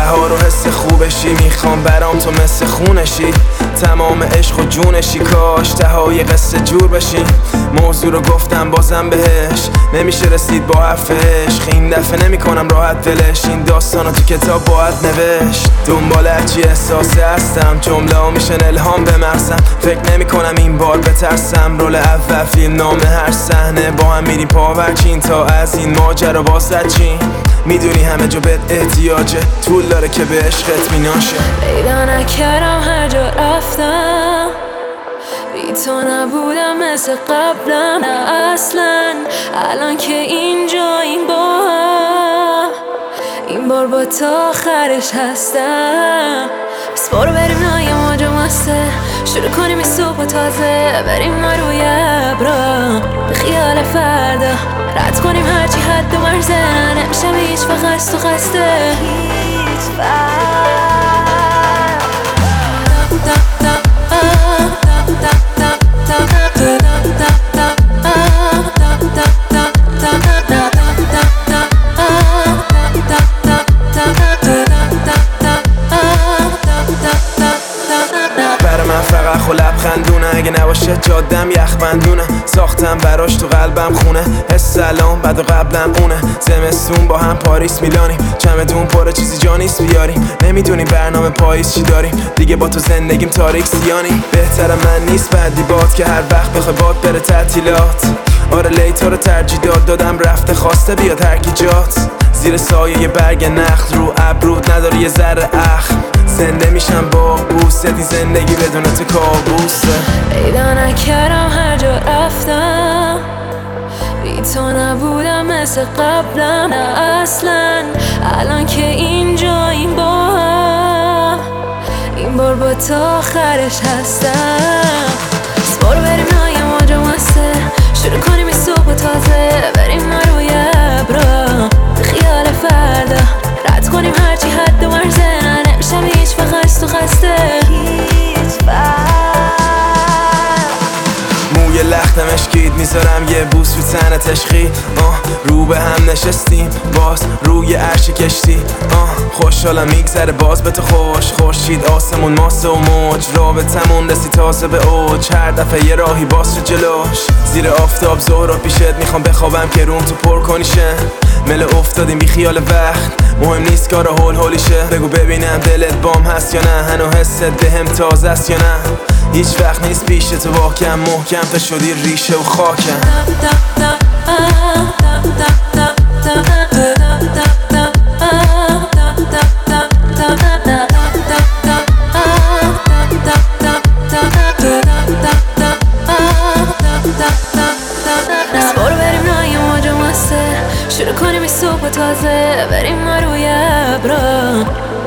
بهار و حس خوبشی، میخوام برام تو مثل خونشی، تمام عشق و جونشی، کاش تهای قصه جور بشین. موضوع رو گفتم بازم بهش، نمیشه رسید با حرف عشق، این دفعه نمیکنم راحت دلش، این داستانو تو کتاب باید نوشت. دنبال هرچی احساسه هستم، جمله ها میشن الهام به مغزم، فکر نمیکنم این بار بترسم، رول اول فیلم نامه هر صحنه با هم میریم پاورچین، تا از این ماجرا بازد چین. میدونی همه جا بهت احتیاجه، طول داره که به عشقت میناشه. پیدا نکردم هر جا رفتم، بی تو نبودم مثل قبلم، نه اصلا. الان که اینجا این بار با تا آخرش هستم. بس برو بریم نای موج مسته، شروع کنیم این صبح تازه، بریم ما روی ابرا به خیال فردا، رد کنیم هرچی حد و مرزه، نمیشم هیچ وقت قصد و قصده هیچ خو لبخندونه، اگه نباشه جادم یخبندونه، ساختم براش تو قلبم خونه، حس سلام بعد و قبلم اونه، زمستون با هم پاریس میلانیم، چمدون پره چیزی جا نیست بیاریم، نمیدونی برنامه پاییز چی داریم، دیگه با تو زندگیم تاریک سیانی، بهتر من نیست بعدی باد که هر وقت بخوای باد بره تعطیلات، آره لیتا رو ترجیح دادم رفته خواسته بیاد هر کی جات، زیر سایه یه برگ نخل رو ابرود نداره یه ذره اخم، زنده میشم با بوست، این زندگی بدون تو کابوسه. پیدا نکردم هر جا رفتم، بی تو نبودم مثل قبلم، نه اصلا. الان که اینجا این بار با تا آخرش هستم. بس برو بریم نای موج مسته، شروع کنیم این صبح تازه، بریم ما روی ابرا به خیال فردا، رد کنیم هرچی حد و مرزه، نمیشم هیچ وقت قصد و قصده هیچ موی لختم اشکید میذارم یه بوس رو تنت عشقی، رو به هم نشستیم باز روی عرش کشتی، خوشحالم میگذره باز به تو خوش، خورشید آسمون ماسه و موج، رابطمون رسی تازه به اوج، هر دفعه یه راهی باز شد جلوش، زیر آفتاب ظهر پیشت میخوام بخوابم که روم تو پر کنیشه، مل افتادیم بی خیال وقت، مهم نیست کارا هول هولیشه، بگو ببینم دلت بام هست یا نه، هنو حست بهم تازه است یا نه، هیچ وقت نیست پیش تو واکم، محکم تا شدی ریشه و خاکم. بس برو بریم نای موج مسته، شروع کنیم این صبح تازه، بریم ما روی ابرا